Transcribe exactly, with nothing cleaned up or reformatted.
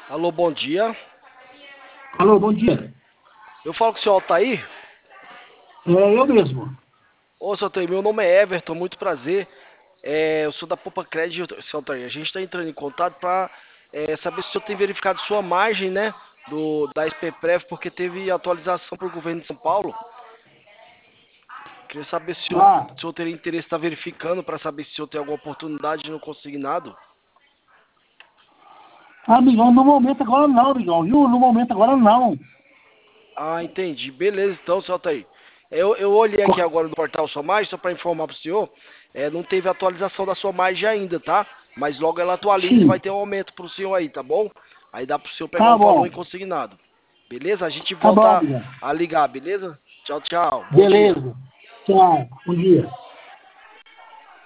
Alô, bom dia. Alô, bom dia. Eu falo com o senhor Altair. É eu mesmo. Ô, senhor Altair, meu nome é Everton, muito prazer. É, eu sou da Poupa Crédito, senhor Altair. A gente está entrando em contato para saber se o senhor tem verificado sua margem, né, do, da S P Prev, porque teve atualização para o governo de São Paulo. Queria saber se o senhor, Ah, se o senhor teria interesse em estar verificando para saber se o senhor tem alguma oportunidade no consignado. amigão, no momento agora não, amigão, viu? No momento agora não. Ah, entendi. Beleza, então, senhor Altair. Eu, eu olhei aqui Co- agora no portal Sua Margem, só para informar para o senhor, é, não teve atualização da sua margem ainda, tá? Mas logo ela atualiza e vai Sim, ter um aumento para o senhor aí, tá bom? Aí dá para o senhor pegar tá um valor bom. em consignado. Beleza? A gente Tá bom, volta amigão. a ligar, beleza? Tchau, tchau. Bom dia. Beleza. Tchau. Bom dia.